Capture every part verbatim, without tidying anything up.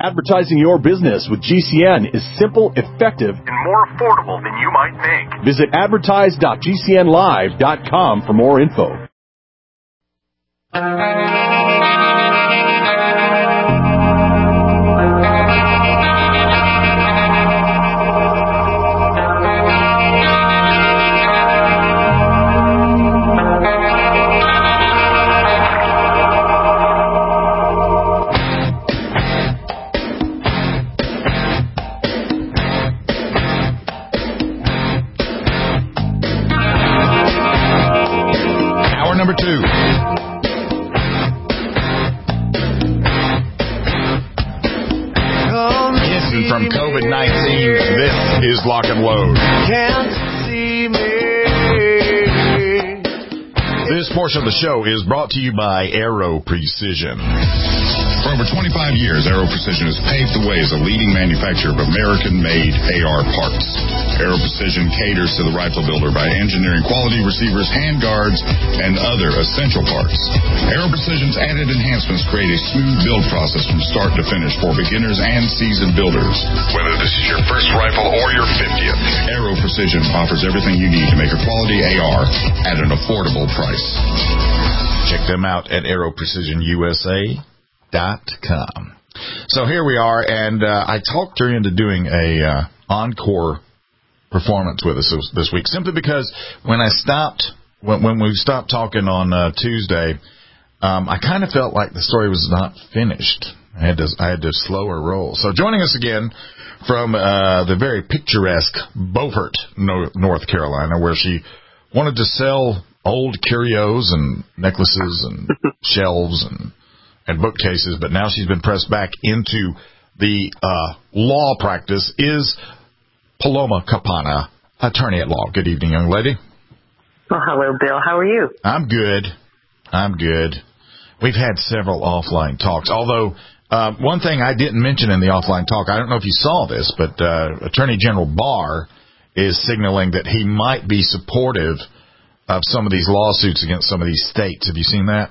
Advertising your business with G C N is simple, effective, and more affordable than you might think. Visit advertise dot g c n live dot com for more info. Number two. Hidden from COVID nineteen, this is Lock and Load. Can't see me. This portion of the show is brought to you by Aero Precision. For over twenty-five years, Aero Precision has paved the way as a leading manufacturer of American-made A R parts. Aero Precision caters to the rifle builder by engineering quality receivers, handguards, and other essential parts. Aero Precision's added enhancements create a smooth build process from start to finish for beginners and seasoned builders. Whether this is your first rifle or your fiftieth, Aero Precision offers everything you need to make a quality A R at an affordable price. Check them out at aero precision u s a dot com. So here we are, and uh, I talked her into doing a uh, encore performance with us this week, simply because when I stopped, when, when we stopped talking on uh, Tuesday, um, I kind of felt like the story was not finished. I had to, I had to slow her roll. So joining us again from uh, the very picturesque Beaufort, North Carolina, where she wanted to sell old curios and necklaces and shelves and and bookcases, but now she's been pressed back into the uh, law practice, is Paloma Campana, attorney at law. Good evening, young lady. Well, hello, Bill. How are you? I'm good. I'm good. We've had several offline talks, although uh, one thing I didn't mention in the offline talk, I don't know if you saw this, but uh, Attorney General Barr is signaling that he might be supportive of some of these lawsuits against some of these states. Have you seen that?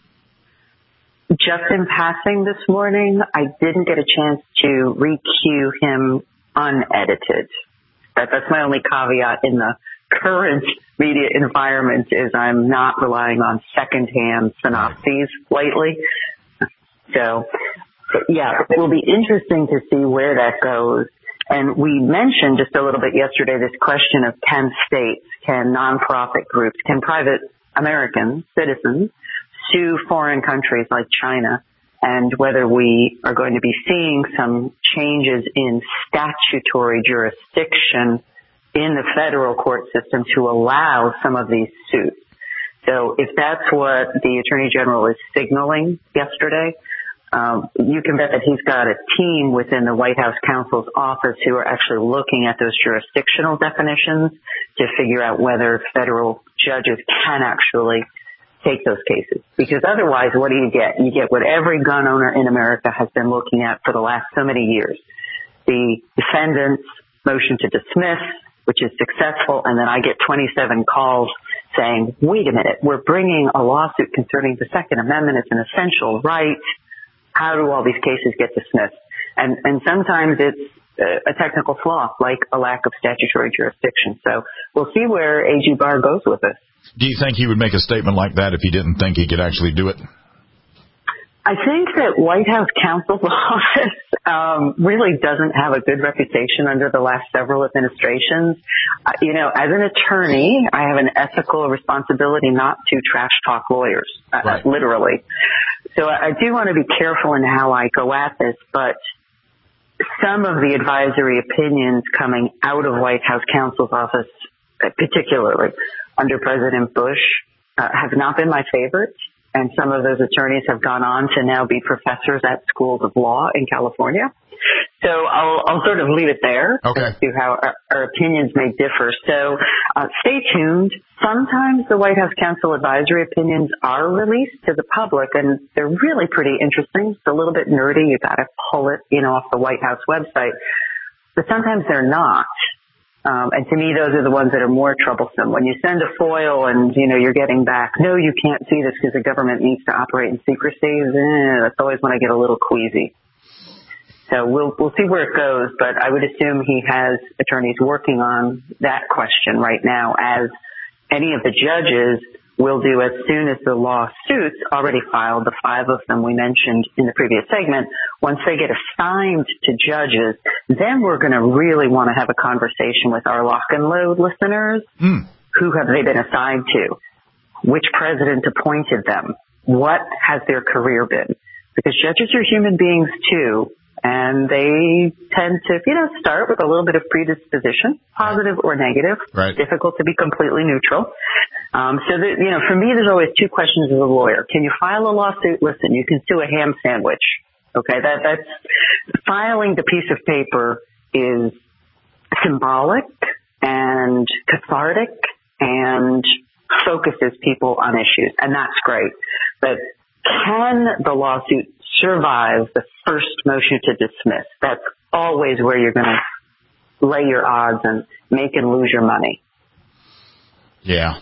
Just in passing this morning, I didn't get a chance to re-cue him unedited. That, that's my only caveat in the current media environment, is I'm not relying on secondhand synopses lately. So, yeah, it will be interesting to see where that goes. And we mentioned just a little bit yesterday this question of can states, can nonprofit groups, can private American citizens sue foreign countries like China, and whether we are going to be seeing some changes in statutory jurisdiction in the federal court system to allow some of these suits. So if that's what the Attorney General is signaling yesterday, um, you can bet that he's got a team within the White House counsel's office who are actually looking at those jurisdictional definitions to figure out whether federal judges can actually take those cases. Because otherwise, what do you get? You get what every gun owner in America has been looking at for the last so many years. The defendant's motion to dismiss, which is successful, and then I get twenty-seven calls saying, wait a minute, we're bringing a lawsuit concerning the Second Amendment. It's an essential right. How do all these cases get dismissed? And, and sometimes it's a technical flaw, like a lack of statutory jurisdiction. So we'll see where A G Barr goes with it. Do you think he would make a statement like that if he didn't think he could actually do it? I think that White House counsel's office um, really doesn't have a good reputation under the last several administrations. Uh, you know, as an attorney, I have an ethical responsibility not to trash talk lawyers, uh, right. literally. So I, I do want to be careful in how I go at this, but some of the advisory opinions coming out of White House counsel's office, particularly under President Bush, uh, have not been my favorite. And some of those attorneys have gone on to now be professors at schools of law in California. So I'll, I'll sort of leave it there okay. as to how our, our opinions may differ. So uh, stay tuned. Sometimes the White House counsel advisory opinions are released to the public, and they're really pretty interesting. It's a little bit nerdy. You got to pull it, you know, off the White House website. But sometimes they're not. Um, and to me, those are the ones that are more troublesome. When you send a FOIL and, you know, you're getting back, no, you can't see this because the government needs to operate in secrecy, eh, that's always when I get a little queasy. So So we'll we'll see where it goes, but I would assume he has attorneys working on that question right now, as any of the judges will do as soon as the lawsuits already filed, the five of them we mentioned in the previous segment. Once they get assigned to judges, then we're going to really want to have a conversation with our lock and load listeners. Mm. Who have they been assigned to? Which president appointed them? What has their career been? Because judges are human beings too, and they tend to, you know, start with a little bit of predisposition, positive or negative. Right. Difficult to be completely neutral. Um, so, that, you know, for me, there's always two questions as a lawyer. Can you file a lawsuit? Listen, you can sue a ham sandwich. Okay, that that's filing the piece of paper is symbolic and cathartic and focuses people on issues, and that's great. But can the lawsuit survive the first motion to dismiss? That's always where you're going to lay your odds and make and lose your money. Yeah.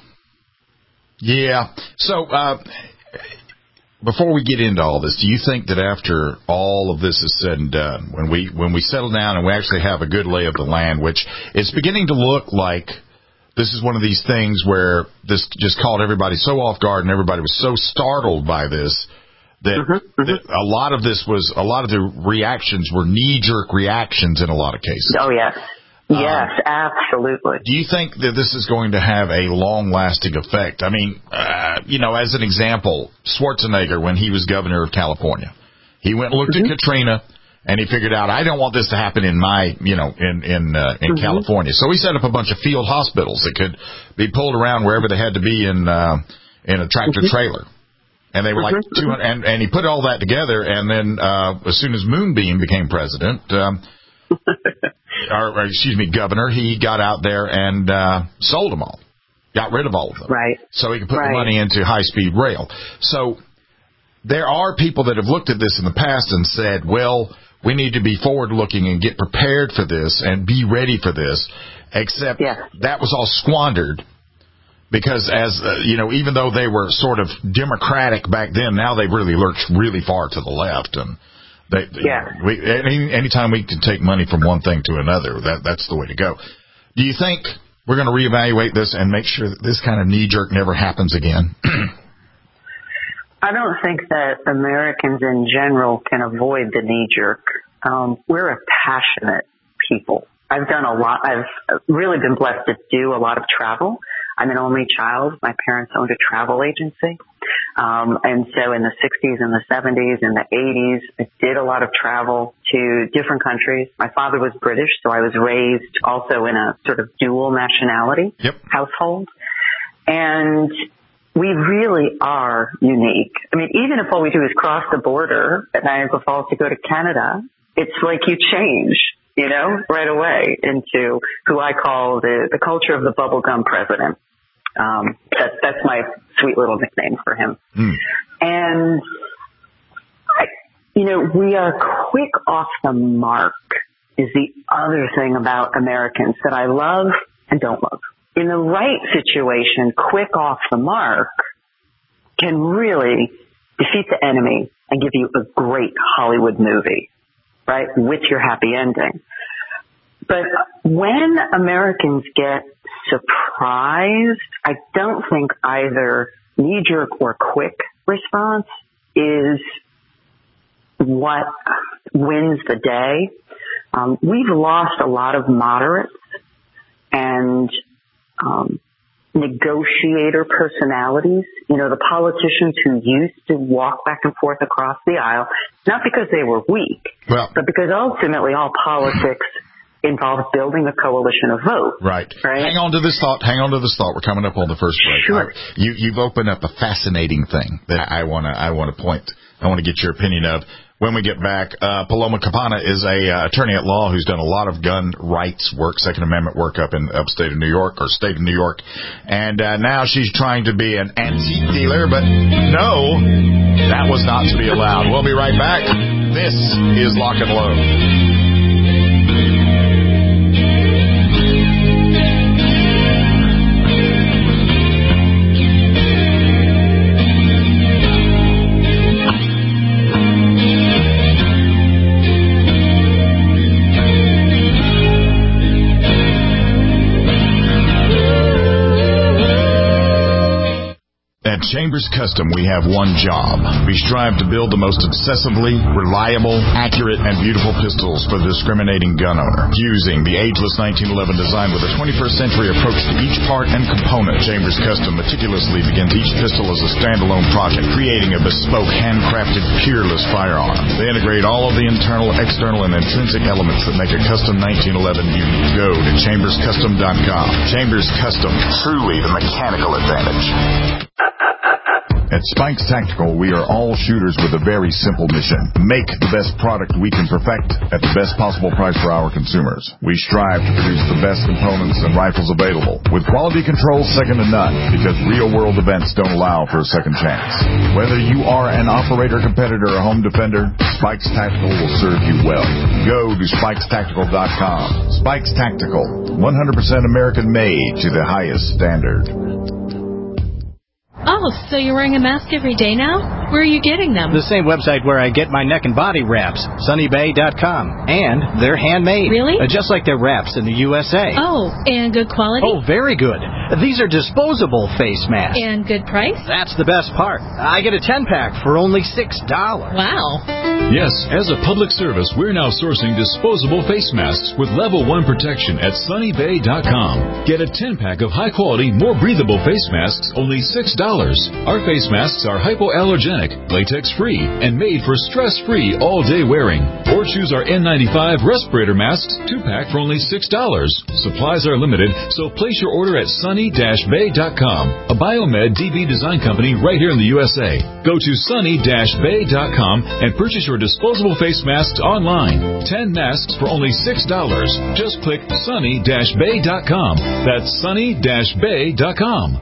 Yeah. So, uh, before we get into all this, do you think that after all of this is said and done, when we when we settle down and we actually have a good lay of the land, which it's beginning to look like this is one of these things where this just caught everybody so off guard and everybody was so startled by this that, mm-hmm, mm-hmm. that a lot of this was, a lot of the reactions were knee-jerk reactions in a lot of cases. Oh, yes. Yes, um, absolutely. Do you think that this is going to have a long-lasting effect? I mean, uh, you know, as an example, Schwarzenegger, when he was governor of California, he went and looked mm-hmm. at Katrina, and he figured out, I don't want this to happen in my, you know, in in uh, in mm-hmm. California. So he set up a bunch of field hospitals that could be pulled around wherever they had to be in uh, in a tractor mm-hmm. trailer. And they were like two hundred, and, and he put all that together, and then uh, as soon as Moonbeam became president, um, or, or excuse me, governor, he got out there and uh, sold them all, got rid of all of them. Right. So he could put right. the money into high-speed rail. So there are people that have looked at this in the past and said, well, we need to be forward-looking and get prepared for this and be ready for this, except yes. that was all squandered. Because as, uh, you know, even though they were sort of democratic back then, now they've really lurched really far to the left. And they, yeah. we, any anytime we can take money from one thing to another, that that's the way to go. Do you think we're going to reevaluate this and make sure that this kind of knee-jerk never happens again? I don't think that Americans in general can avoid the knee-jerk. Um, we're a passionate people. I've done a lot. I've really been blessed to do a lot of travel. I'm an only child. My parents owned a travel agency. Um, and so in the sixties and the seventies and the eighties, I did a lot of travel to different countries. My father was British, so I was raised also in a sort of dual nationality yep. household. And we really are unique. I mean, even if all we do is cross the border at Niagara Falls to go to Canada, it's like you change, you know, right away into who I call the, the culture of the bubblegum president. Um, that's, that's my sweet little nickname for him. Mm. And, I, you know, we are quick off the mark is the other thing about Americans that I love and don't love. In the right situation, quick off the mark can really defeat the enemy and give you a great Hollywood movie, right, with your happy ending. But when Americans get surprised, I don't think either knee-jerk or quick response is what wins the day. Um, we've lost a lot of moderates and um, negotiator personalities. You know, the politicians who used to walk back and forth across the aisle, not because they were weak, well, but because ultimately all politics involves building a coalition of votes. Right. right. Hang on to this thought. Hang on to this thought. We're coming up on the first break. Sure. I, you, you've opened up a fascinating thing that I want to I want to point. I want to get your opinion of. When we get back, uh, Paloma Campana is a uh, attorney at law who's done a lot of gun rights work, Second Amendment work up in upstate of New York or state of New York, and uh, now she's trying to be an antique dealer, but no, that was not to be allowed. We'll be right back. This is Lock and Load. At Chambers Custom, we have one job. We strive to build the most obsessively, reliable, accurate, and beautiful pistols for the discriminating gun owner. Using the ageless nineteen eleven design with a twenty-first century approach to each part and component, Chambers Custom meticulously begins each pistol as a standalone project, creating a bespoke, handcrafted, peerless firearm. They integrate all of the internal, external, and intrinsic elements that make a custom nineteen eleven unique. Go to chambers custom dot com. Chambers Custom, truly the mechanical advantage. At Spikes Tactical, we are all shooters with a very simple mission. Make the best product we can perfect at the best possible price for our consumers. We strive to produce the best components and rifles available, with quality control second to none, because real-world events don't allow for a second chance. Whether you are an operator, competitor, or home defender, Spikes Tactical will serve you well. Go to spikes tactical dot com. Spikes Tactical, one hundred percent American-made to the highest standard. Oh, so you're wearing a mask every day now? Where are you getting them? The same website where I get my neck and body wraps, sunny bay dot com. And they're handmade. Really? Uh, just like their wraps in the U S A. Oh, and good quality? Oh, very good. These are disposable face masks. And good price? That's the best part. I get a ten-pack for only six dollars. Wow. Yes, as a public service, we're now sourcing disposable face masks with level one protection at sunny bay dot com. Get a ten-pack of high-quality, more breathable face masks, only six dollars. Our face masks are hypoallergenic, latex-free, and made for stress-free all-day wearing. Or choose our N ninety-five respirator masks two-pack for only six dollars. Supplies are limited, so place your order at sunny bay dot com, a Biomed D B design company right here in the U S A. Go to sunny bay dot com and purchase your disposable face masks online. ten masks for only six dollars. Just click sunny bay dot com. That's sunny bay dot com.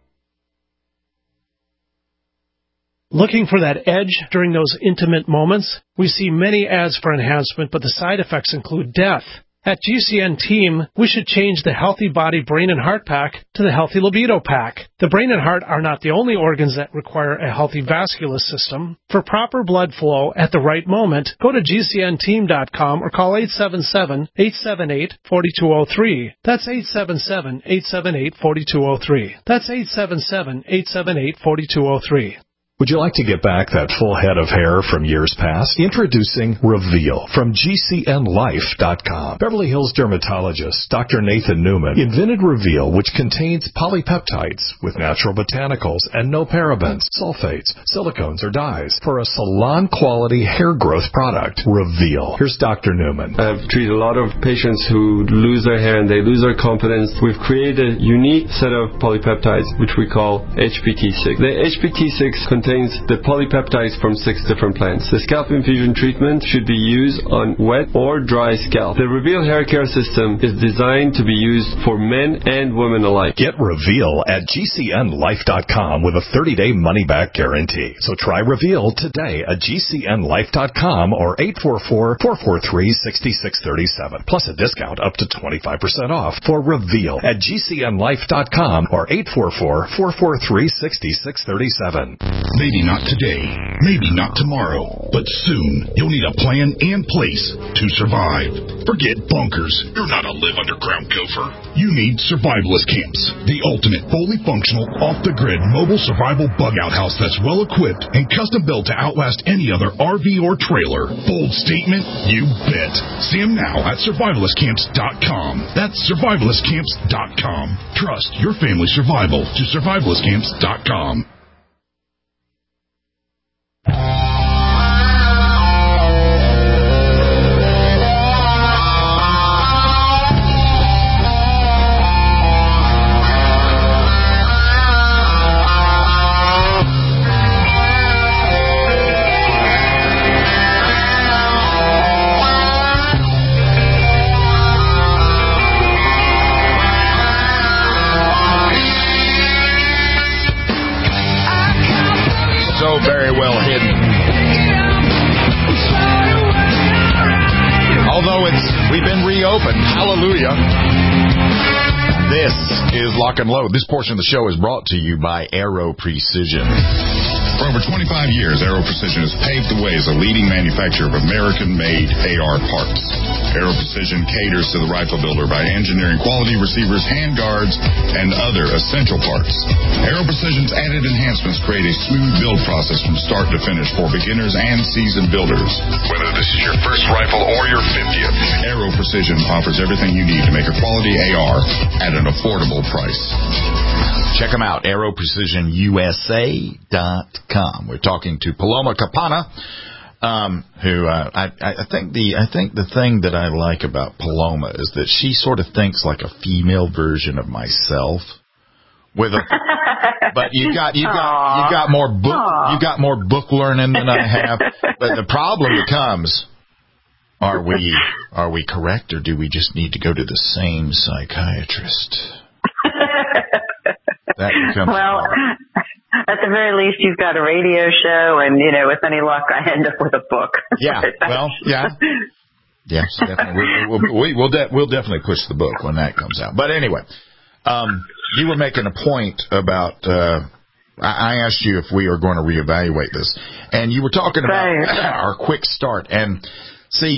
Looking for that edge during those intimate moments? We see many ads for enhancement, but the side effects include death. At G C N Team, we should change the Healthy Body Brain and Heart Pack to the Healthy Libido Pack. The brain and heart are not the only organs that require a healthy vascular system. For proper blood flow at the right moment, go to G C N team dot com or call eight seven seven, eight seven eight, four two zero three. That's eight seven seven, eight seven eight, four two zero three. That's eight seven seven, eight seven eight, four two zero three. Would you like to get back that full head of hair from years past? Introducing Reveal from G C N life dot com. Beverly Hills dermatologist Doctor Nathan Newman invented Reveal, which contains polypeptides with natural botanicals and no parabens, sulfates, silicones, or dyes for a salon-quality hair growth product. Reveal. Here's Doctor Newman. I've treated a lot of patients who lose their hair and they lose their confidence. We've created a unique set of polypeptides, which we call H P T six. The H P T six contains contains the polypeptides from six different plants. The scalp infusion treatment should be used on wet or dry scalp. The Reveal hair care system is designed to be used for men and women alike. Get Reveal at G C N life dot com with a thirty-day money-back guarantee. So try Reveal today at G C N life dot com or eight four four, four four three, six six three seven. Plus a discount up to twenty-five percent off for Reveal at G C N life dot com or eight four four, four four three, six six three seven. Maybe not today, maybe not tomorrow, but soon you'll need a plan and place to survive. Forget bunkers. You're not a live underground gopher. You need survivalist camps, the ultimate fully functional, off-the-grid mobile survival bug-out house that's well-equipped and custom-built to outlast any other R V or trailer. Bold statement? You bet. See them now at survivalist camps dot com. That's survivalist camps dot com. Trust your family's survival to survivalist camps dot com. Very well hidden. Although it's we've been reopened. Hallelujah. This is Lock and Load. This portion of the show is brought to you by Aero Precision. For over twenty-five years, Aero Precision has paved the way as a leading manufacturer of American-made A R parts. Aero Precision caters to the rifle builder by engineering quality receivers, handguards, and other essential parts. Aero Precision's added enhancements create a smooth build process from start to finish for beginners and seasoned builders. Whether this is your first rifle or your fiftieth, Aero Precision offers everything you need to make a quality A R at an affordable price. Check them out, aero precision U S A dot com. We're talking to Paloma Campana, um, who uh, I, I think the I think the thing that I like about Paloma is that she sort of thinks like a female version of myself. With a, but you got you got you got more book Aww. you got more book learning than I have. But the problem becomes, are we are we correct, or do we just need to go to the same psychiatrist? That becomes well, hard. At the very least, you've got a radio show, and, you know, with any luck, I end up with a book. Yeah, well, yeah. Yes, definitely. We, we, we, we'll, de- we'll definitely push the book when that comes out. But anyway, um, you were making a point about, uh, I, I asked you if we are going to reevaluate this, and you were talking about right. our quick start. And, see,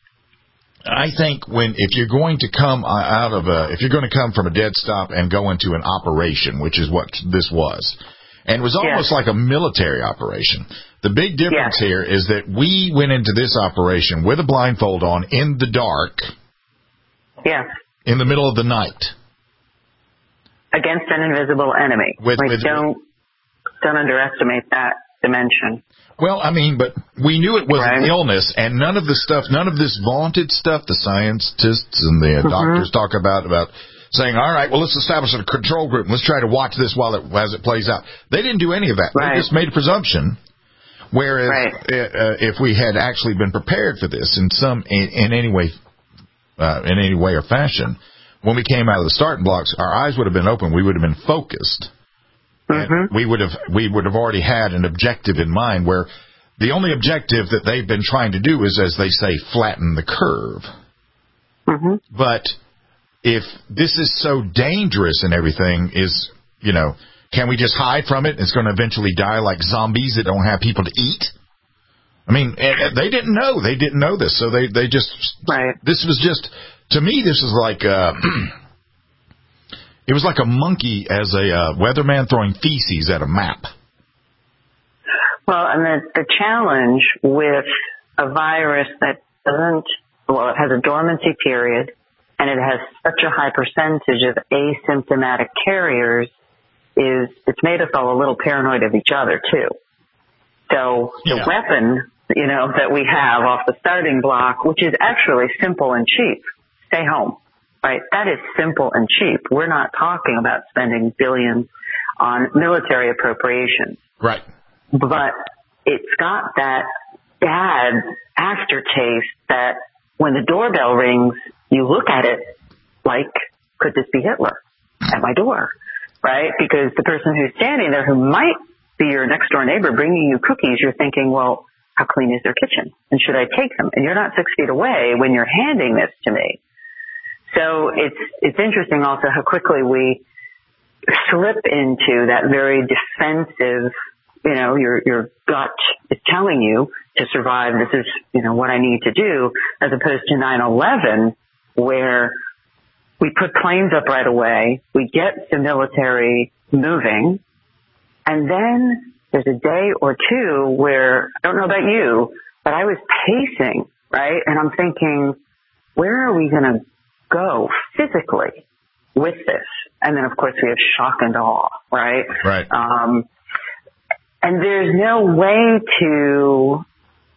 I think when if you're going to come out of a if you're going to come from a dead stop and go into an operation, which is what this was, and it was almost yes. like a military operation. The big difference yes. here is that we went into this operation with a blindfold on in the dark, yes, in the middle of the night, against an invisible enemy. With, like, with, don't don't underestimate that dimension. Well, I mean, but we knew it was right. an illness, and none of the stuff, none of this vaunted stuff the scientists and the mm-hmm. doctors talk about, about saying, all right, well, let's establish a control group, and let's try to watch this while it, as it plays out. They didn't do any of that. Right. They just made a presumption, whereas right. uh, if we had actually been prepared for this in some, in, in any way, uh, in any way or fashion, when we came out of the starting blocks, our eyes would have been open, we would have been focused. Mm-hmm. We would have we would have already had an objective in mind, where the only objective that they've been trying to do is, as they say, flatten the curve. Mm-hmm. But if this is so dangerous and everything, is, you know, can we just hide from it? It's going to eventually die like zombies that don't have people to eat. I mean, they didn't know. They didn't know this, so they they just right. This was just, to me, this was like. Uh, It was like a monkey as a uh, weatherman throwing feces at a map. Well, and the, the challenge with a virus that doesn't, well, it has a dormancy period, and it has such a high percentage of asymptomatic carriers, is it's made us all a little paranoid of each other, too. So the yeah. weapon, you know, that we have off the starting block, which is actually simple and cheap, stay home. Right, that is simple and cheap. We're not talking about spending billions on military appropriations. Right. But it's got that bad aftertaste that when the doorbell rings, you look at it like, could this be Hitler at my door? Right? Because the person who's standing there, who might be your next door neighbor bringing you cookies, you're thinking, well, how clean is their kitchen? And should I take them? And you're not six feet away when you're handing this to me. So it's it's interesting also how quickly we slip into that very defensive, you know, your your gut is telling you to survive, this is, you know, what I need to do, as opposed to nine eleven, where we put planes up right away, we get the military moving, and then there's a day or two where, I don't know about you, but I was pacing, right? And I'm thinking, where are we going to go physically with this? And then, of course, we have shock and awe, right? Right. Um, and there's no way to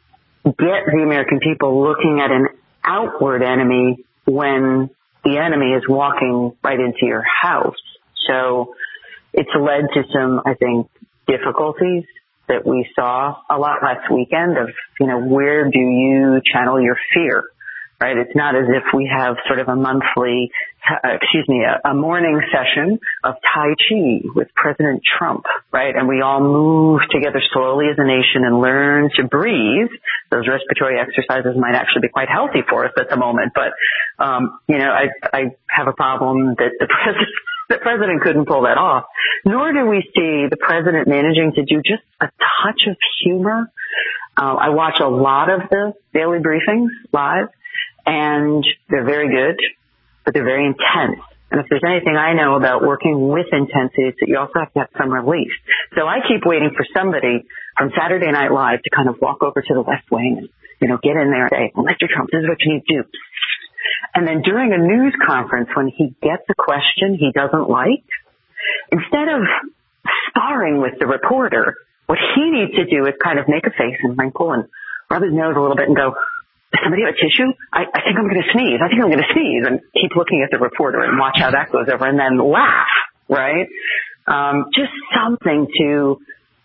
get the American people looking at an outward enemy when the enemy is walking right into your house. So it's led to some, I think, difficulties that we saw a lot last weekend of, you know, where do you channel your fear? Right? It's not as if we have sort of a monthly, uh, excuse me, a, a morning session of Tai Chi with President Trump, right? And we all move together slowly as a nation and learn to breathe. Those respiratory exercises might actually be quite healthy for us at the moment. But, um, you know, I, I have a problem that the president, The president couldn't pull that off. Nor do we see the president managing to do just a touch of humor. Uh, I watch a lot of the daily briefings live, and they're very good, but they're very intense. And if there's anything I know about working with intensity, it's that you also have to have some relief. So I keep waiting for somebody from Saturday Night Live to kind of walk over to the West Wing and, you know, get in there and say, well, Mister Trump, this is what you need to do. And then during a news conference, when he gets a question he doesn't like, instead of sparring with the reporter, what he needs to do is kind of make a face and wrinkle and rub his nose a little bit and go, does somebody have a tissue? I, I think I'm going to sneeze. I think I'm going to sneeze. And keep looking at the reporter and watch how that goes over and then laugh, right? Um, just something to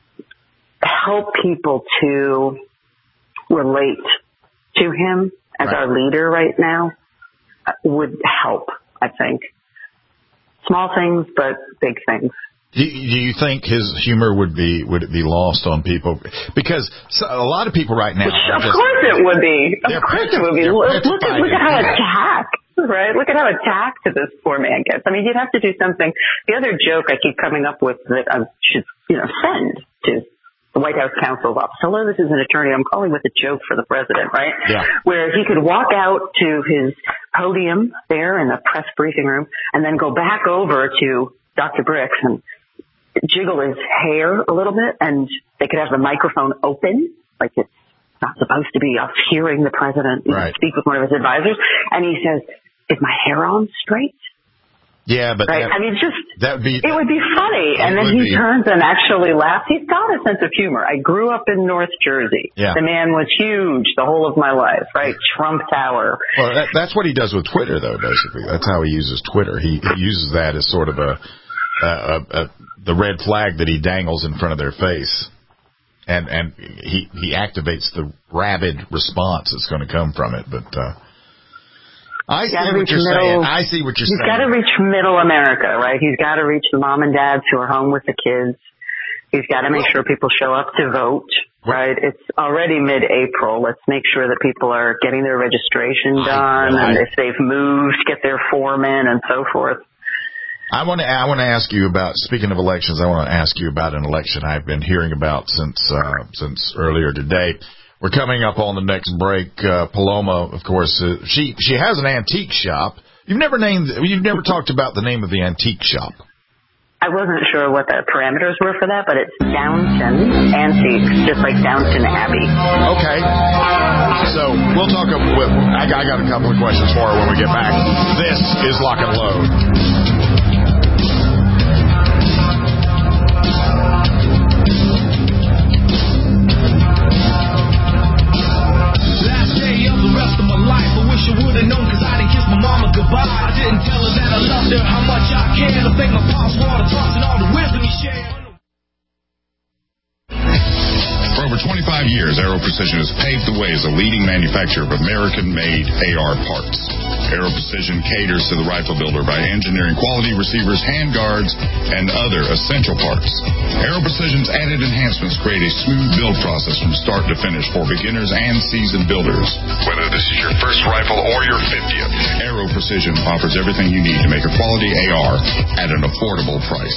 help people to relate to him as right. our leader right now would help, I think. Small things, but big things. Do you think his humor would be would it be lost on people? Because a lot of people right now, of just, course it would be. Of course it would be. Look at look at how attacked, right? Look at how attacked this poor man gets. I mean, you'd have to do something. The other joke I keep coming up with that I should, you know, send to the White House counsel's office. Hello, this is an attorney. I'm calling with a joke for the president, right? Yeah. Where he could walk out to his podium there in the press briefing room and then go back over to Doctor Birx and jiggle his hair a little bit, and they could have the microphone open, like it's not supposed to be us hearing the president right. speak with one of his advisors. And he says, "Is my hair on straight?" Yeah, but right. That, I mean, just that would be it would be funny, and then he be. turns and actually laughs. He's got a sense of humor. I grew up in North Jersey. Yeah. The man was huge the whole of my life, right? Trump Tower. Well, that, that's what he does with Twitter, though. Basically, that's how he uses Twitter. He, he uses that as sort of a. Uh, uh, the red flag that he dangles in front of their face, and and he he activates the rabid response that's going to come from it. But uh, I see what you're middle, saying. I see what you're he's saying. He's got to reach middle America, right? He's got to reach the mom and dads who are home with the kids. He's got to make sure people show up to vote, right? It's already mid-April. Let's make sure that people are getting their registration done, I, I, and if they've moved, get their form in, and so forth. I want to. I want to ask you about. Speaking of elections, I want to ask you about an election I've been hearing about since uh, since earlier today. We're coming up on the next break. Uh, Paloma, of course, uh, she she has an antique shop. You've never named. You've never talked about the name of the antique shop. I wasn't sure what the parameters were for that, but it's Downton Antiques, just like Downton Abbey. Okay. So we'll talk. I got, I got a couple of questions for her when we get back. This is Lock and Load. Goodbye. I didn't tell her that I loved her, how much I care. To thank my pops for all the thoughts and all the wisdom he shared. For over twenty-five years, Aero Precision has paved the way as a leading manufacturer of American-made A R parts. Aero Precision caters to the rifle builder by engineering quality receivers, handguards, and other essential parts. Aero Precision's added enhancements create a smooth build process from start to finish for beginners and seasoned builders. Whether this is your first rifle or your fiftieth, Aero Precision offers everything you need to make a quality A R at an affordable price.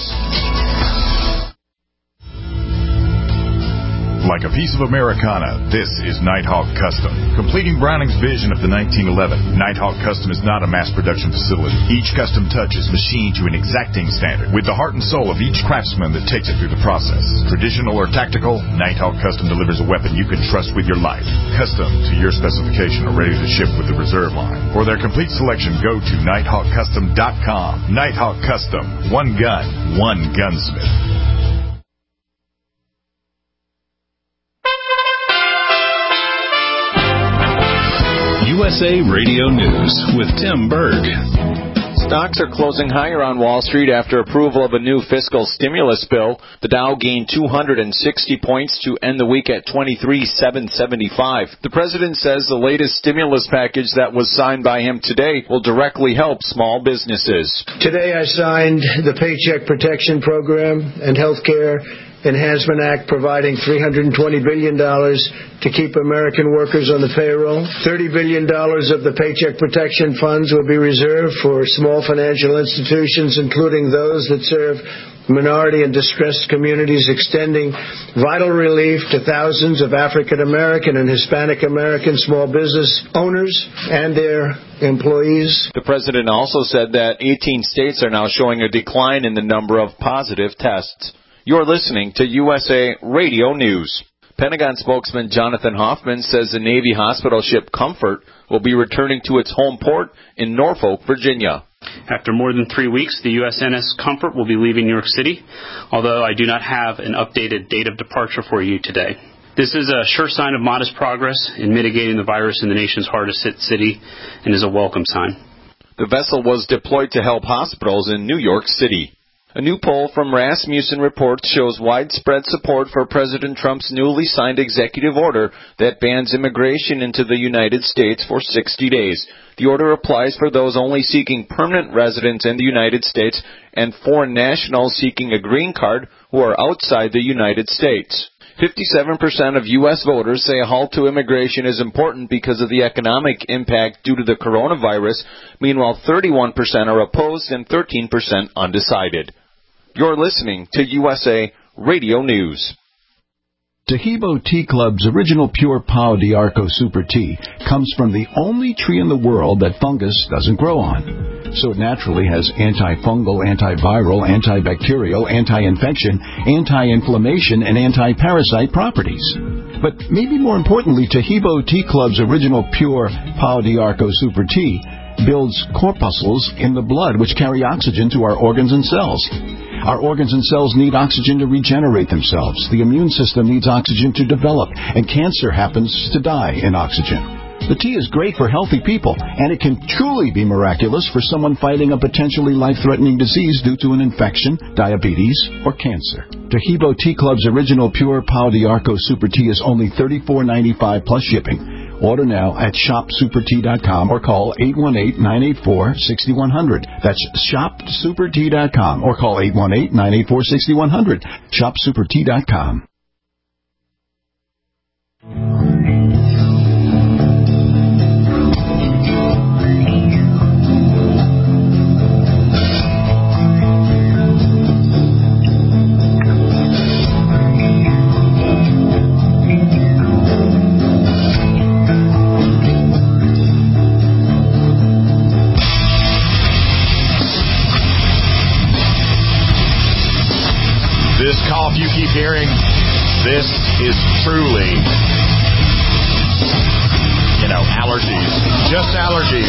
Like a piece of Americana, this is Nighthawk Custom. Completing Browning's vision of the nineteen eleven, Nighthawk Custom is not a mass production facility. Each custom touch is machined to an exacting standard with the heart and soul of each craftsman that takes it through the process. Traditional or tactical, Nighthawk Custom delivers a weapon you can trust with your life. Custom to your specification or ready to ship with the reserve line. For their complete selection, go to nighthawk custom dot com. Nighthawk Custom. One gun, one gunsmith. U S A Radio News with Tim Berg. Stocks are closing higher on Wall Street after approval of a new fiscal stimulus bill. The Dow gained two hundred sixty points to end the week at twenty-three thousand seven hundred seventy-five. The president says the latest stimulus package that was signed by him today will directly help small businesses. Today I signed the Paycheck Protection Program and health care Enhancement Act providing three hundred twenty billion dollars to keep American workers on the payroll. thirty billion dollars of the Paycheck Protection Funds will be reserved for small financial institutions, including those that serve minority and distressed communities, extending vital relief to thousands of African American and Hispanic American small business owners and their employees. The president also said that eighteen states are now showing a decline in the number of positive tests. You're listening to U S A Radio News. Pentagon spokesman Jonathan Hoffman says the Navy hospital ship Comfort will be returning to its home port in Norfolk, Virginia. After more than three weeks, the U S N S Comfort will be leaving New York City, although I do not have an updated date of departure for you today. This is a sure sign of modest progress in mitigating the virus in the nation's hardest hit city and is a welcome sign. The vessel was deployed to help hospitals in New York City. A new poll from Rasmussen Reports shows widespread support for President Trump's newly signed executive order that bans immigration into the United States for sixty days. The order applies for those only seeking permanent residence in the United States and foreign nationals seeking a green card who are outside the United States. fifty-seven percent of U S voters say a halt to immigration is important because of the economic impact due to the coronavirus. Meanwhile, thirty-one percent are opposed and thirteen percent undecided. You're listening to U S A Radio News. Taheebo Tea Club's original pure Pau d'Arco Super Tea comes from the only tree in the world that fungus doesn't grow on. So it naturally has antifungal, antiviral, antibacterial, anti-infection, anti-inflammation, and anti-parasite properties. But maybe more importantly, Taheebo Tea Club's original pure Pau d'Arco Super Tea builds corpuscles in the blood which carry oxygen to our organs and cells. Our organs and cells need oxygen to regenerate themselves. The immune system needs oxygen to develop, and cancer happens to die in oxygen. The tea is great for healthy people, and it can truly be miraculous for someone fighting a potentially life-threatening disease due to an infection, diabetes, or cancer. Taheebo Tea Club's original pure Pau d'Arco Super Tea is only thirty-four ninety-five plus shipping. Order now at shop super tea dot com or call eight one eight, nine eight four, six one zero zero. That's shop super tea dot com or call eight one eight, nine eight four, six one zero zero. shop super tea dot com. You keep hearing, this is truly, you know, allergies. Just allergies.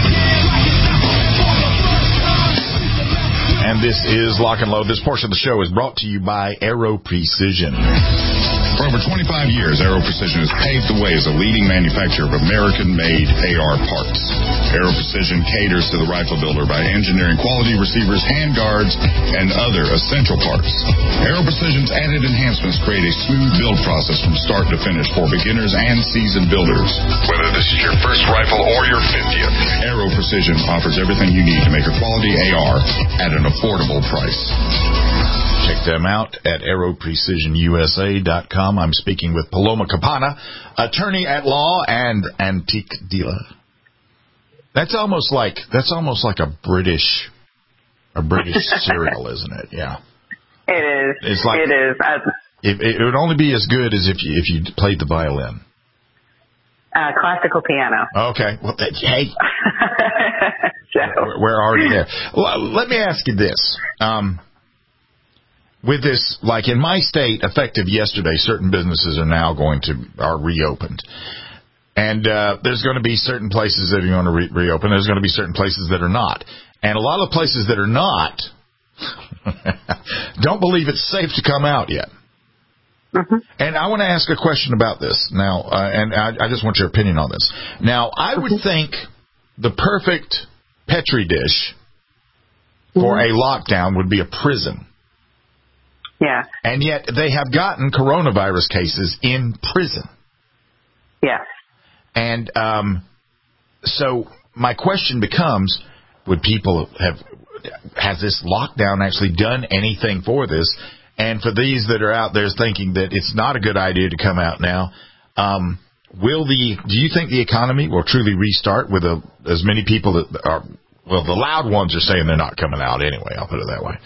And this is Lock and Load. This portion of the show is brought to you by Aero Precision. For over twenty-five years, Aero Precision has paved the way as a leading manufacturer of American-made A R parts. Aero Precision caters to the rifle builder by engineering quality receivers, handguards, and other essential parts. Aero Precision's added enhancements create a smooth build process from start to finish for beginners and seasoned builders. Whether this is your first rifle or your fiftieth, Aero Precision offers everything you need to make a quality A R at an affordable price. Check them out at aero precision u s a dot com. I'm speaking with Paloma Campana, attorney at law and antique dealer. That's almost like that's almost like a British a British cereal, isn't it? Yeah. It is. It's like it is. I, it, it would only be as good as if you if you played the violin. Uh, classical piano. Okay. Well, that, hey. so. we're, we're already there. Well, let me ask you this. Um, With this, like in my state, effective yesterday, certain businesses are now going to, are reopened. And uh, there's going to be certain places that are going to re- reopen. There's going to be certain places that are not. And a lot of the places that are not don't believe it's safe to come out yet. Mm-hmm. And I want to ask a question about this now, uh, and I, I just want your opinion on this. Now, I would mm-hmm. think the perfect Petri dish for mm-hmm. a lockdown would be a prison. Yeah. And yet they have gotten coronavirus cases in prison. Yeah. And um, so my question becomes, would people have, has this lockdown actually done anything for this? And for these that are out there thinking that it's not a good idea to come out now, um, will the do you think the economy will truly restart with a, as many people that are, well, the loud ones are saying they're not coming out anyway, I'll put it that way.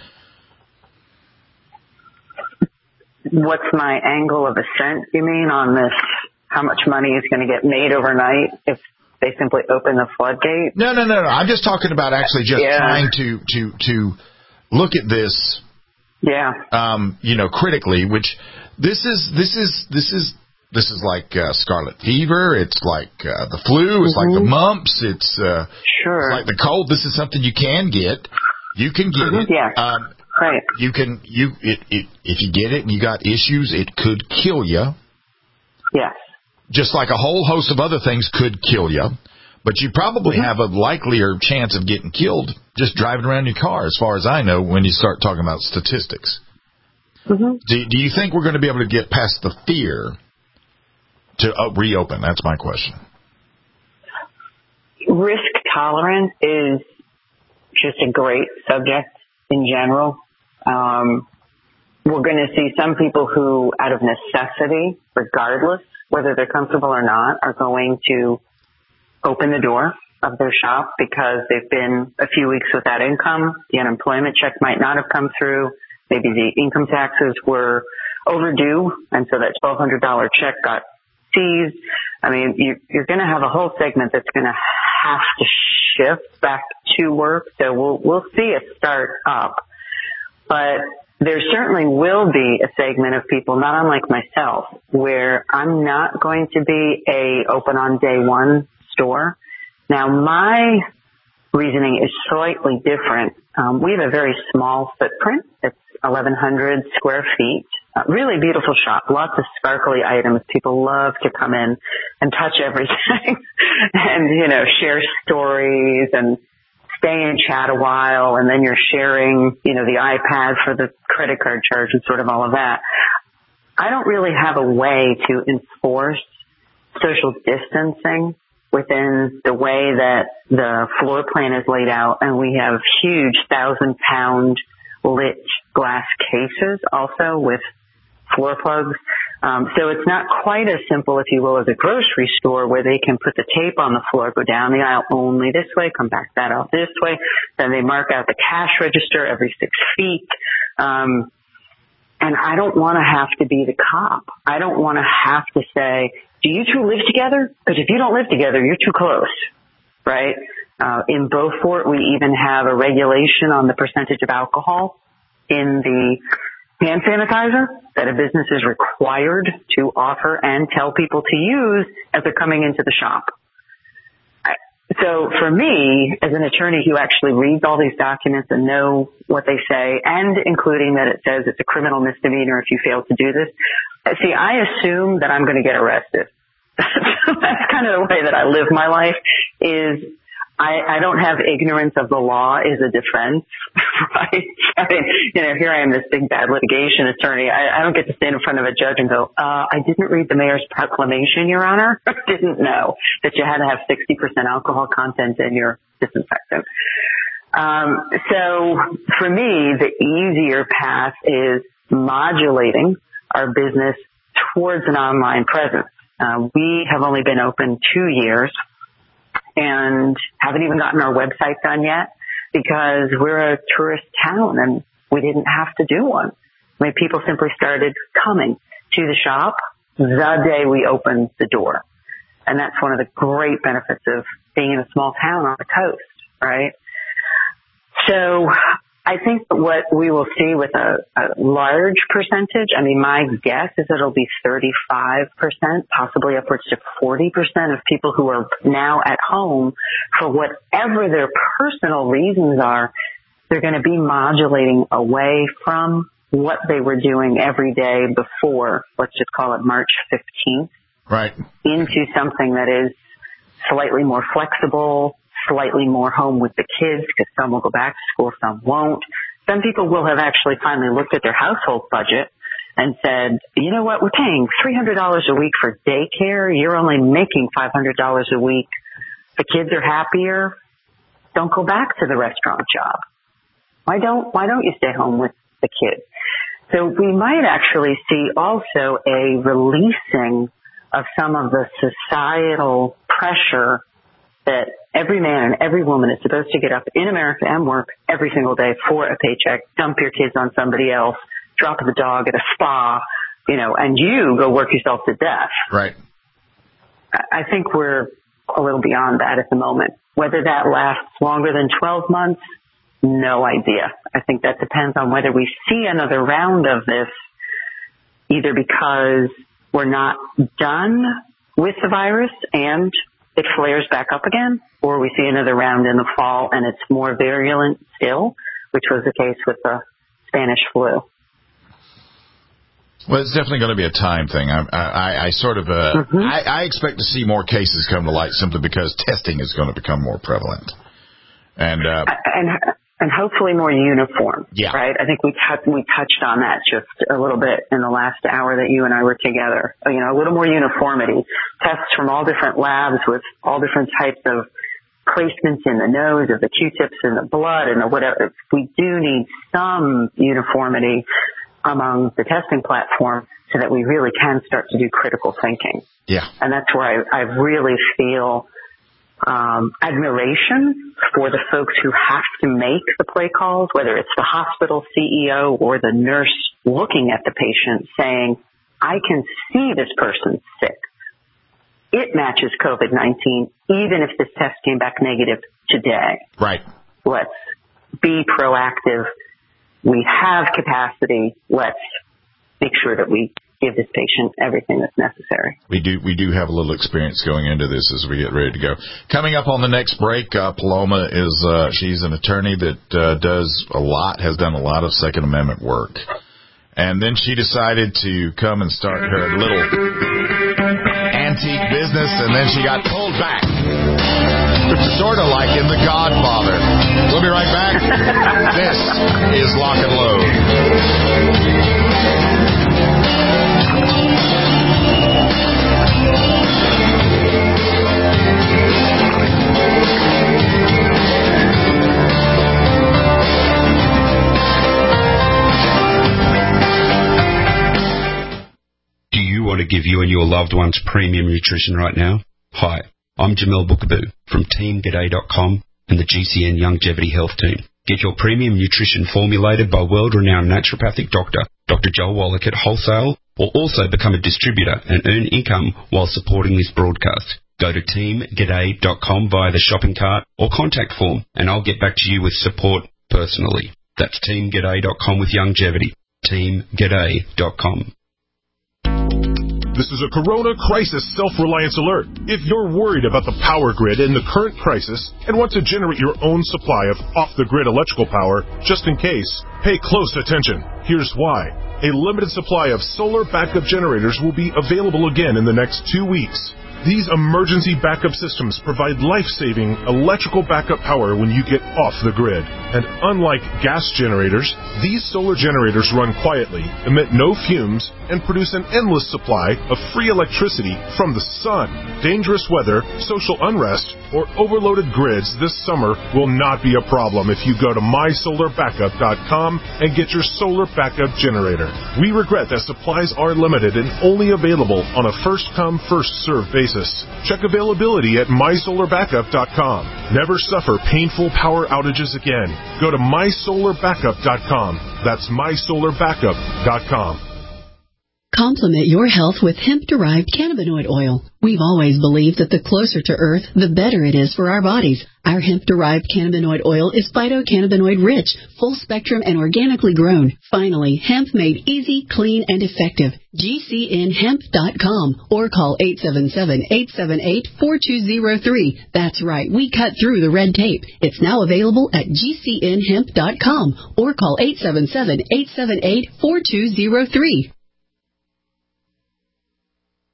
What's my angle of ascent, you mean, on this? How much money is going to get made overnight if they simply open the floodgate? No, no, no, no. I'm just talking about actually just yeah. trying to, to, to look at this, yeah, um, you know, critically, which this is, this is, this is, this is like uh, scarlet fever. It's like uh, the flu. It's mm-hmm. like the mumps. It's, uh, sure. it's like the cold. This is something you can get. You can get mm-hmm. it. Yeah. Um, right. You can, you, it, it, if you get it and you got issues, it could kill you. Yes. Just like a whole host of other things could kill you. But you probably mm-hmm. have a likelier chance of getting killed just driving around your car, as far as I know, when you start talking about statistics. Mm-hmm. Do, do you think we're going to be able to get past the fear to uh, reopen? That's my question. Risk tolerance is just a great subject in general. Um, we're going to see some people who, out of necessity, regardless whether they're comfortable or not, are going to open the door of their shop because they've been a few weeks without income. The unemployment check might not have come through. Maybe the income taxes were overdue, and so that twelve hundred dollars check got seized. I mean, you, you're going to have a whole segment that's going to have to shift back to work. So we'll we'll see it start up, but there certainly will be a segment of people, not unlike myself, where I'm not going to be a open on day one store. Now, my reasoning is slightly different. Um, we have a very small footprint. It's eleven hundred square feet. Uh, really beautiful shop. Lots of sparkly items. People love to come in and touch everything and, you know, share stories and stay and chat a while, and then you're sharing, you know, the iPad for the credit card charge and sort of all of that. I don't really have a way to enforce social distancing within the way that the floor plan is laid out, and we have huge thousand-pound lit glass cases also with floor plugs. Um, so it's not quite as simple, if you will, as a grocery store where they can put the tape on the floor, go down the aisle only this way, come back that out this way. Then they mark out the cash register every six feet. Um, and I don't want to have to be the cop. I don't want to have to say, do you two live together? Because if you don't live together, you're too close, right? Uh, in Beaufort, we even have a regulation on the percentage of alcohol in the hand sanitizer that a business is required to offer and tell people to use as they're coming into the shop. So for me, as an attorney who actually reads all these documents and know what they say, and including that it says it's a criminal misdemeanor if you fail to do this, see, I assume that I'm going to get arrested. That's kind of the way that I live my life, is I, I don't have ignorance of the law is a defense, right? I mean, you know, here I am, this big bad litigation attorney. I, I don't get to stand in front of a judge and go, uh, I didn't read the mayor's proclamation, Your Honor. I didn't know that you had to have sixty percent alcohol content in your disinfectant. Um, so for me, the easier path is modulating our business towards an online presence. Uh, we have only been open two years. And haven't even gotten our website done yet because we're a tourist town and we didn't have to do one. I mean, people simply started coming to the shop the day we opened the door. And that's one of the great benefits of being in a small town on the coast, right? So I think what we will see with a, a large percentage, I mean, my guess is it'll be thirty-five percent, possibly upwards to forty percent of people who are now at home for whatever their personal reasons are, they're going to be modulating away from what they were doing every day before, let's just call it March fifteenth, right, into something that is slightly more flexible, slightly more home with the kids, because some will go back to school, some won't. Some people will have actually finally looked at their household budget and said, you know what, we're paying three hundred dollars a week for daycare. You're only making five hundred dollars a week. The kids are happier. Don't go back to the restaurant job. Why don't, why don't you stay home with the kids? So we might actually see also a releasing of some of the societal pressure that every man and every woman is supposed to get up in America and work every single day for a paycheck, dump your kids on somebody else, drop the dog at a spa, you know, and you go work yourself to death. Right. I think we're a little beyond that at the moment. Whether that lasts longer than twelve months, no idea. I think that depends on whether we see another round of this, either because we're not done with the virus and it flares back up again, or we see another round in the fall and it's more virulent still, which was the case with the Spanish flu. Well, it's definitely going to be a time thing. I, I, I sort of, uh, mm-hmm. I, I expect to see more cases come to light simply because testing is going to become more prevalent, and uh, and and hopefully more uniform. Yeah, right. I think we t- we touched on that just a little bit in the last hour that you and I were together. You know, a little more uniformity. Tests from all different labs with all different types of placements in the nose, of the Q-tips in the blood, and the whatever. We do need some uniformity among the testing platform so that we really can start to do critical thinking. Yeah. And that's where I, I really feel um, admiration for the folks who have to make the play calls, whether it's the hospital C E O or the nurse looking at the patient saying, I can see this person's sick. It matches COVID nineteen, even if this test came back negative today. Right. Let's be proactive. We have capacity. Let's make sure that we give this patient everything that's necessary. We do we do have a little experience going into this as we get ready to go. Coming up on the next break, uh, Paloma is uh, she's an attorney that uh, does a lot, has done a lot of Second Amendment work. And then she decided to come and start her little antique business, and then she got pulled back. Sort of like in The Godfather. We'll be right back. This is Lock and Load. Do you want to give you and your loved ones premium nutrition right now? Hi. I'm Jamel Bookaboo from team g'day dot com and the G C N Longevity Health Team. Get your premium nutrition formulated by world-renowned naturopathic doctor, Doctor Joel Wallach at wholesale, or also become a distributor and earn income while supporting this broadcast. Go to team g'day dot com via the shopping cart or contact form, and I'll get back to you with support personally. That's team g'day dot com with longevity. team g'day dot com. This is a Corona Crisis Self-Reliance Alert. If you're worried about the power grid in the current crisis and want to generate your own supply of off-the-grid electrical power, just in case, pay close attention. Here's why. A limited supply of solar backup generators will be available again in the next two weeks. These emergency backup systems provide life-saving electrical backup power when you get off the grid. And unlike gas generators, these solar generators run quietly, emit no fumes, and produce an endless supply of free electricity from the sun. Dangerous weather, social unrest, or overloaded grids this summer will not be a problem if you go to my solar backup dot com and get your solar backup generator. We regret that supplies are limited and only available on a first-come, first-served basis. Check availability at my solar backup dot com. Never suffer painful power outages again. Go to my solar backup dot com. That's my solar backup dot com. Complement your health with hemp-derived cannabinoid oil. We've always believed that the closer to Earth, the better it is for our bodies. Our hemp-derived cannabinoid oil is phytocannabinoid-rich, full-spectrum, and organically grown. Finally, hemp made easy, clean, and effective. G C N hemp dot com or call eight seven seven, eight seven eight, four two zero three. That's right, we cut through the red tape. It's now available at G C N hemp dot com or call eight seven seven, eight seven eight, four two zero three.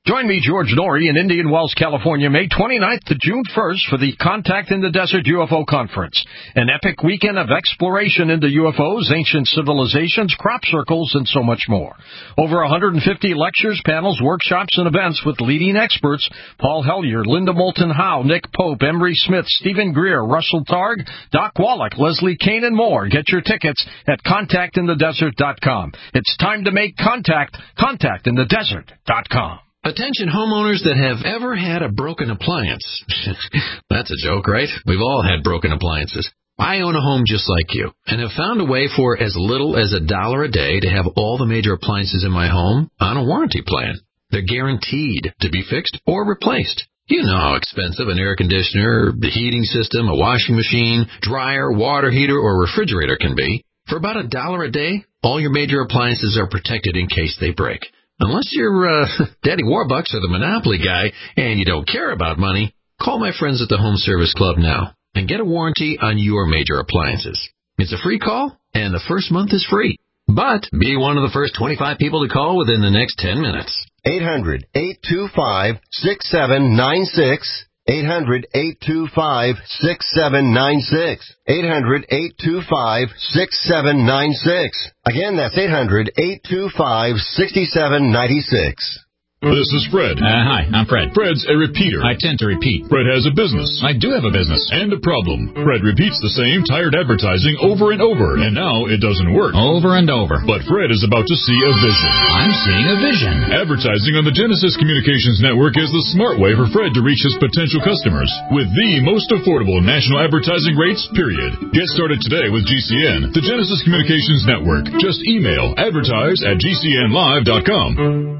Join me, George Norrie, in Indian Wells, California, May twenty-ninth to June first for the Contact in the Desert U F O Conference, an epic weekend of exploration into U F Os, ancient civilizations, crop circles, and so much more. Over one hundred fifty lectures, panels, workshops, and events with leading experts: Paul Hellyer, Linda Moulton Howe, Nick Pope, Emery Smith, Stephen Greer, Russell Targ, Doc Wallach, Leslie Kane, and more. Get your tickets at contact in the desert dot com. It's time to make contact. contact in the desert dot com. Attention homeowners that have ever had a broken appliance. That's a joke, right? We've all had broken appliances. I own a home just like you and have found a way for as little as a dollar a day to have all the major appliances in my home on a warranty plan. They're guaranteed to be fixed or replaced. You know how expensive an air conditioner, the heating system, a washing machine, dryer, water heater, or refrigerator can be. For about a dollar a day, all your major appliances are protected in case they break. Unless you're uh, Daddy Warbucks or the Monopoly guy and you don't care about money, call my friends at the Home Service Club now and get a warranty on your major appliances. It's a free call, and the first month is free. But be one of the first twenty-five people to call within the next ten minutes. eight hundred, eight two five, six seven nine six. eight hundred, eight two five, six seven nine six. eight hundred, eight two five, six seven nine six. Again, that's eight hundred, eight two five, six seven nine six. This is Fred. Uh, hi, I'm Fred. Fred's a repeater. I tend to repeat. Fred has a business. I do have a business. And a problem. Fred repeats the same tired advertising over and over, and now it doesn't work. Over and over. But Fred is about to see a vision. I'm seeing a vision. Advertising on the Genesis Communications Network is the smart way for Fred to reach his potential customers with the most affordable national advertising rates, period. Get started today with G C N, the Genesis Communications Network. Just email advertise at G C N live dot com.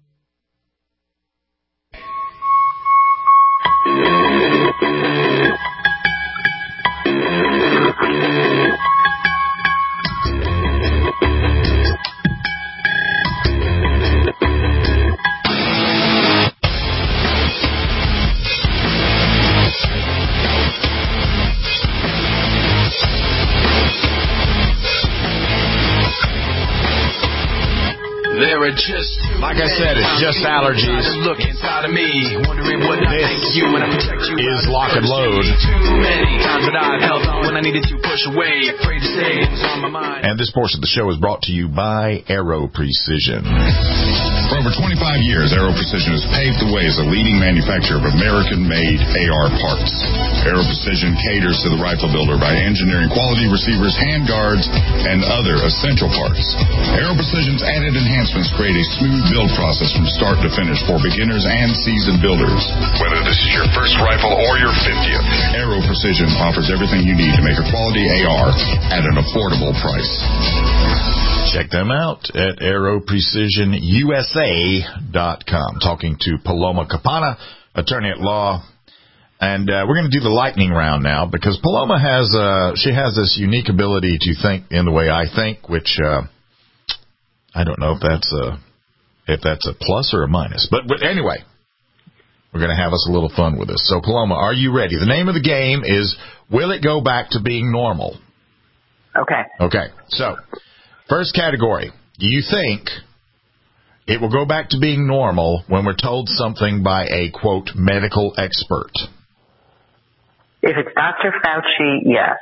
Just, like I said, it's just allergies. Look inside of me, wondering what I think you when I protect you is Lock and Load. Too many times that I've held on when I needed to push away, afraid to say it was on my mind. And this portion of the show is brought to you by Aero Precision. For over twenty-five years, Aero Precision has paved the way as a leading manufacturer of American-made A R parts. Aero Precision caters to the rifle builder by engineering quality receivers, handguards, and other essential parts. Aero Precision's added enhancements create a smooth build process from start to finish for beginners and seasoned builders. Whether this is your first rifle or your fiftieth, Aero Precision offers everything you need to make a quality A R at an affordable price. Check them out at aero precision U S A dot com. Talking to Paloma Capana, attorney at law. And uh, we're going to do the lightning round now because Paloma has uh, she has this unique ability to think in the way I think, which uh, I don't know if that's a if that's a plus or a minus. But, but anyway, we're going to have us a little fun with this. So, Paloma, are you ready? The name of the game is Will It Go Back to Being Normal? Okay. Okay. So, first category. Do you think it will go back to being normal when we're told something by a, quote, medical expert? If it's Doctor Fauci, yes.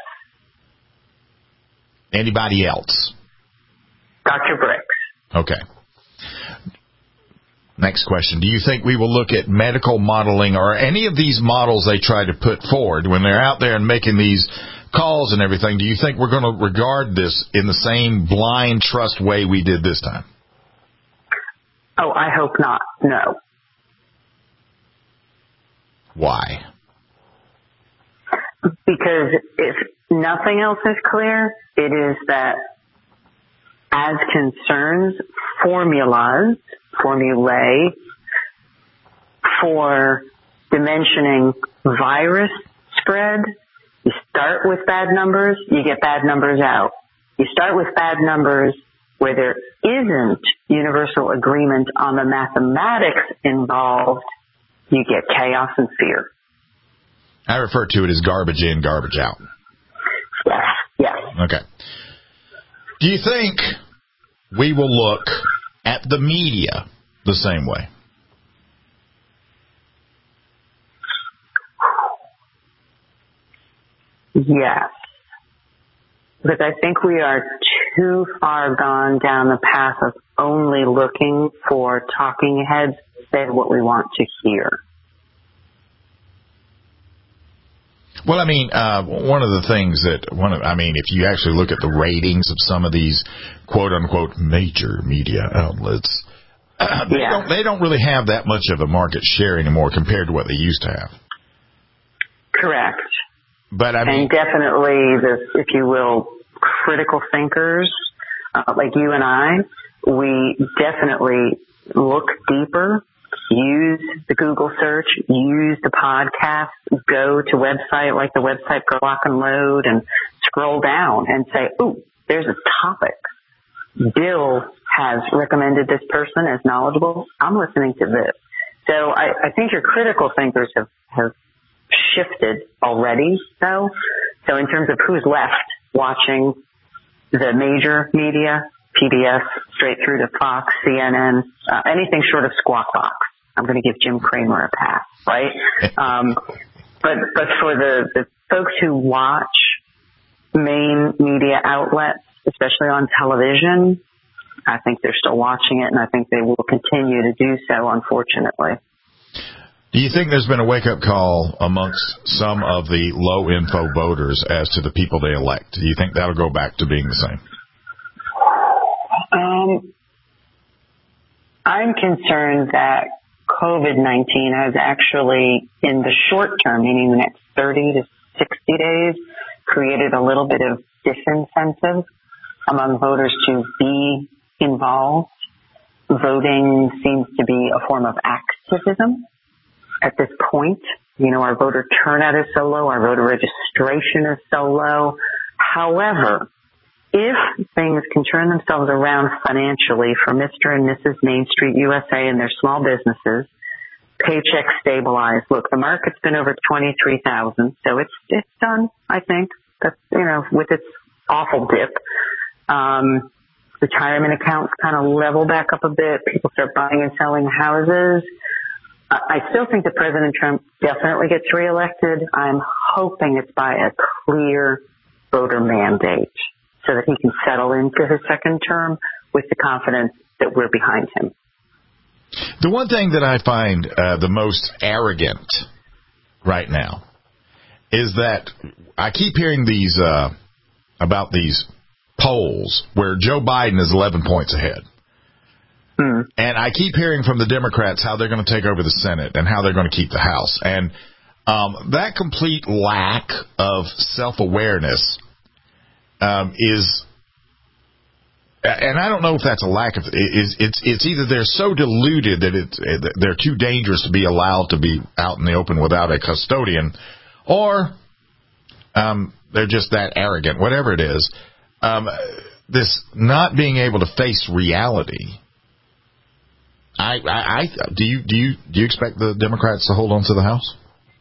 Anybody else? Doctor Briggs. Okay. Next question. Do you think we will look at medical modeling or any of these models they try to put forward when they're out there and making these calls and everything? Do you think we're going to regard this in the same blind trust way we did this time? Oh, I hope not. No. Why? Because if nothing else is clear, it is that as concerns formulas, formulae for dimensioning virus spread, you start with bad numbers, you get bad numbers out. You start with bad numbers where there isn't universal agreement on the mathematics involved, you get chaos and fear. I refer to it as garbage in, garbage out. Yes, yes. Okay. Do you think we will look at the media the same way? Yes. Because I think we are too far gone down the path of only looking for talking heads to say what we want to hear. Well, I mean, uh, one of the things that one of, I mean, if you actually look at the ratings of some of these quote unquote major media outlets, uh, they yeah. don't they don't really have that much of a market share anymore compared to what they used to have. Correct. But I mean, and definitely the, if you will, critical thinkers uh, like you and I, we definitely look deeper. Use the Google search, use the podcast, go to website like the website for Lock and Load and scroll down and say, ooh, there's a topic. Bill has recommended this person as knowledgeable. I'm listening to this. So I, I think your critical thinkers have, have shifted already, though. So in terms of who's left watching the major media, P B S, straight through to Fox, C N N, uh, anything short of Squawk Box. I'm going to give Jim Cramer a pass, right? um, but but for the, the folks who watch main media outlets, especially on television, I think they're still watching it, and I think they will continue to do so, unfortunately. Do you think there's been a wake-up call amongst some of the low-info voters as to the people they elect? Do you think that'll go back to being the same? Um, I'm concerned that COVID nineteen has actually, in the short term, meaning the next thirty to sixty days, created a little bit of disincentive among voters to be involved. Voting seems to be a form of activism at this point. You know, our voter turnout is so low, our voter registration is so low. However, if things can turn themselves around financially for Mister and Missus Main Street U S A and their small businesses, paychecks stabilize. Look, the market's been over twenty-three thousand, so it's it's done, I think. That's, you know, with its awful dip. Um, retirement accounts kind of level back up a bit. People start buying and selling houses. I still think that President Trump definitely gets reelected. I'm hoping it's by a clear voter mandate, so that he can settle into his second term with the confidence that we're behind him. The one thing that I find uh, the most arrogant right now is that I keep hearing these uh, about these polls where Joe Biden is eleven points ahead. Mm. And I keep hearing from the Democrats how they're going to take over the Senate and how they're going to keep the House. And um, that complete lack of self-awareness Um, is, and I don't know if that's a lack of, is it's it's either they're so deluded that it's they're too dangerous to be allowed to be out in the open without a custodian, or um, they're just that arrogant. Whatever it is, um, this not being able to face reality. I, I, I do you do you do you expect the Democrats to hold on to the House?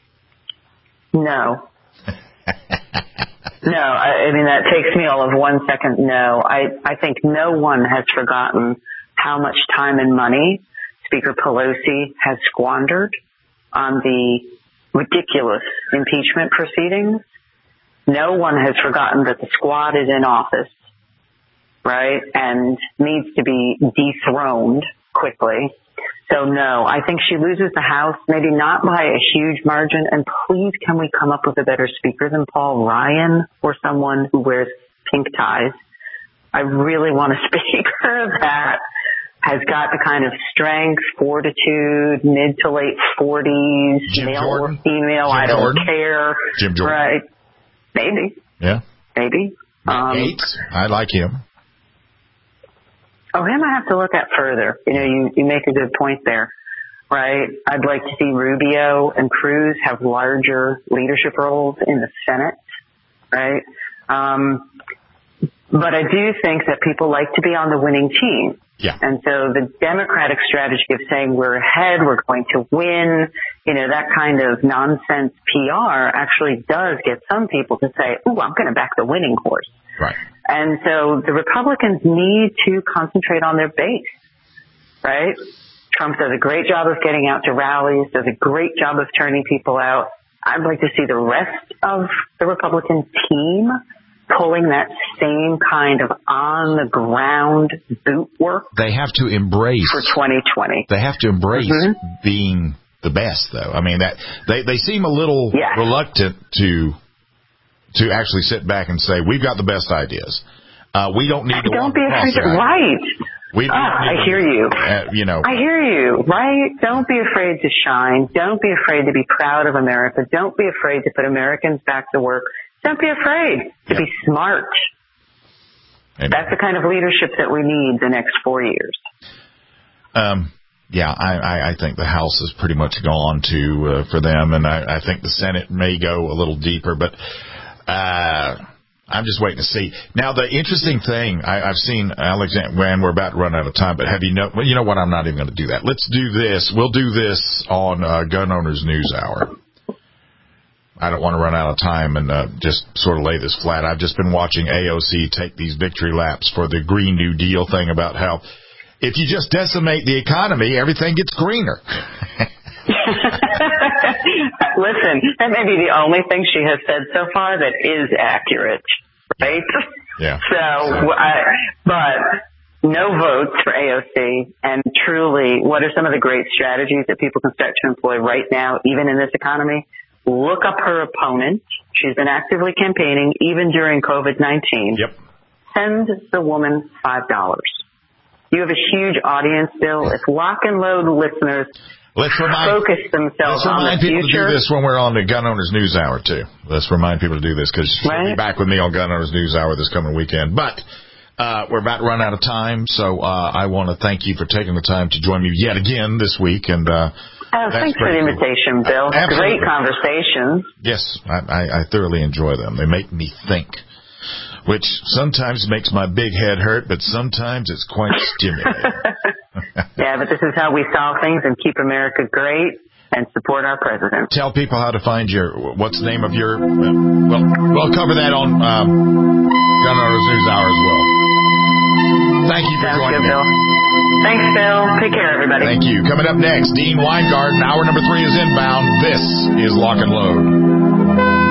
No. No, I, I mean, that takes me all of one second. No, I, I think no one has forgotten how much time and money Speaker Pelosi has squandered on the ridiculous impeachment proceedings. No one has forgotten that the squad is in office, right, and needs to be dethroned quickly. So, no, I think she loses the House, maybe not by a huge margin. And please, can we come up with a better speaker than Paul Ryan or someone who wears pink ties? I really want a speaker that has got the kind of strength, fortitude, mid to late forties, Jim male Jordan. or female, Jim I don't Jordan. care. Jim Jordan. Right. Maybe. Yeah. Maybe. Matt Um, Gaetz. I like him. Oh, him I have to look at further. You know, you, you make a good point there, right? I'd like to see Rubio and Cruz have larger leadership roles in the Senate, right? Um, but I do think that people like to be on the winning team. Yeah. And so the Democratic strategy of saying we're ahead, we're going to win, you know, that kind of nonsense P R actually does get some people to say, ooh, I'm going to back the winning horse. Right. And so the Republicans need to concentrate on their base, right? Trump does a great job of getting out to rallies, does a great job of turning people out. I'd like to see the rest of the Republican team pulling that same kind of on-the-ground boot work. They have to embrace for twenty twenty. They have to embrace mm-hmm. being the best, though. I mean, that they they seem a little yes. reluctant to to actually sit back and say we've got the best ideas. Uh, we don't need to. Don't be afraid to right. We oh, I hear you. Uh, you know, I hear you. Right? Don't be afraid to shine. Don't be afraid to be proud of America. Don't be afraid to put Americans back to work. Don't be afraid to yep. be smart. Amen. That's the kind of leadership that we need the next four years. Um, yeah, I, I, I think the House is pretty much gone to uh, for them, and I, I think the Senate may go a little deeper, but uh, I'm just waiting to see. Now, the interesting thing I, I've seen, Alexander, and we're about to run out of time, but have you know? Well, you know what? I'm not even going to do that. Let's do this. We'll do this on uh, Gun Owners News Hour. I don't want to run out of time and uh, just sort of lay this flat. I've just been watching A O C take these victory laps for the Green New Deal thing about how if you just decimate the economy, everything gets greener. Listen, that may be the only thing she has said so far that is accurate, right? Yeah. So, I, but no votes for A O C, and truly, what are some of the great strategies that people can start to employ right now, even in this economy? Look up her opponent. She's been actively campaigning even during COVID nineteen. Yep. Send the woman five dollars. You have a huge audience, Bill. If Lock and Load listeners let's remind, focus themselves let's remind on the people future. to do this when we're on the Gun Owners News Hour, too. Let's remind people to do this because she'll right. be back with me on Gun Owners News Hour this coming weekend. But uh, we're about to run out of time, so uh, I want to thank you for taking the time to join me yet again this week. And uh, Oh, thanks for the invitation, Bill. Uh, Great conversation. Yes, I, I, I thoroughly enjoy them. They make me think, which sometimes makes my big head hurt, but sometimes it's quite stimulating. Yeah, but this is how we solve things and keep America great and support our president. Tell people how to find your, what's the name of your, uh, well, we'll cover that on um, Gun Owners News Hour as well. Thank you for Sounds joining good, me. Bill. Thanks, Bill. Take care, everybody. Thank you. Coming up next, Dean Weingarten. Hour number three is inbound. This is Lock and Load.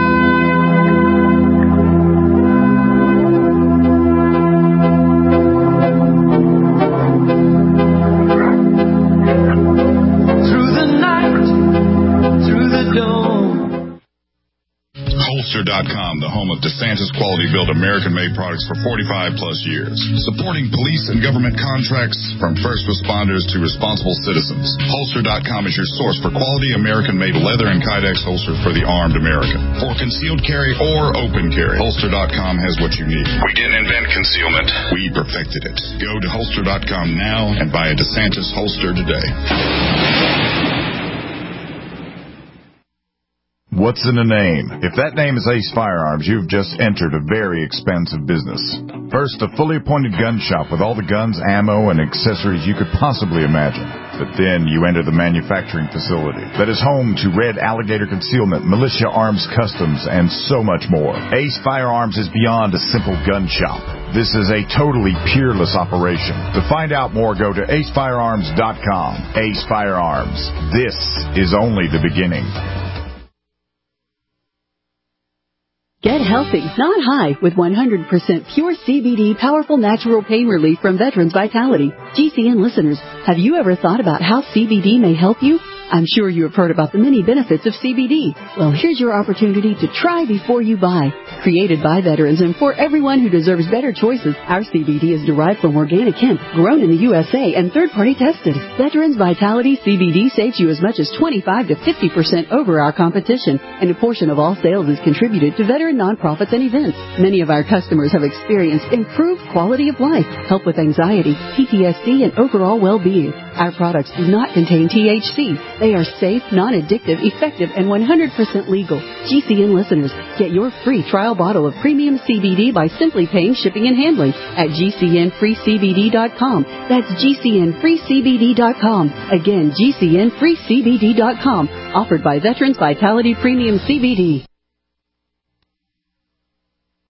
Holster dot com, the home of DeSantis quality-built American-made products for forty-five plus years. Supporting police and government contracts from first responders to responsible citizens. Holster dot com is your source for quality American-made leather and Kydex holsters for the armed American. For concealed carry or open carry, Holster dot com has what you need. We didn't invent concealment. We perfected it. Go to Holster dot com now and buy a DeSantis holster today. What's in a name? If that name is Ace Firearms, you've just entered a very expensive business. First, a fully appointed gun shop with all the guns, ammo, and accessories you could possibly imagine. But then you enter the manufacturing facility that is home to Red Alligator Concealment, Militia Arms Customs, and so much more. Ace Firearms is beyond a simple gun shop. This is a totally peerless operation. To find out more, go to ace firearms dot com. Ace Firearms. This is only the beginning. Get healthy, not high, with one hundred percent pure C B D powerful natural pain relief from Veterans Vitality. G C N listeners, have you ever thought about how C B D may help you? I'm sure you have heard about the many benefits of C B D. Well, here's your opportunity to try before you buy. Created by veterans and for everyone who deserves better choices, our C B D is derived from organic hemp, grown in the U S A and third-party tested. Veterans Vitality C B D saves you as much as twenty-five to fifty percent over our competition, and a portion of all sales is contributed to veteran nonprofits and events. Many of our customers have experienced improved quality of life, help with anxiety, P T S D, and overall well-being. Our products do not contain T H C. They are safe, non-addictive, effective, and one hundred percent legal. G C N listeners, get your free trial bottle of premium C B D by simply paying shipping and handling at G C N free C B D dot com. That's G C N free C B D dot com. Again, G C N free C B D dot com. Offered by Veterans Vitality Premium C B D.